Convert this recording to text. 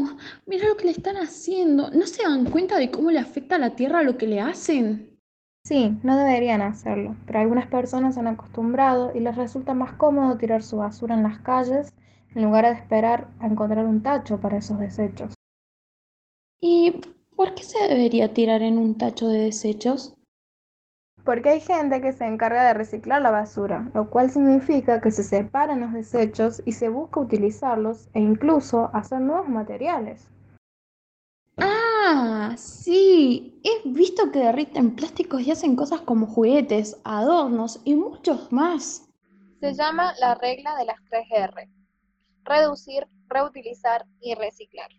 mira lo que le están haciendo. ¿No se dan cuenta de cómo le afecta a la tierra lo que le hacen? Sí, no deberían hacerlo, pero algunas personas se han acostumbrado y les resulta más cómodo tirar su basura en las calles en lugar de esperar a encontrar un tacho para esos desechos. ¿Y por qué se debería tirar en un tacho de desechos? Porque hay gente que se encarga de reciclar la basura, lo cual significa que se separan los desechos y se busca utilizarlos e incluso hacer nuevos materiales. Ah, sí, he visto que derriten plásticos y hacen cosas como juguetes, adornos y muchos más. Se llama la regla de las tres R: reducir, reutilizar y reciclar.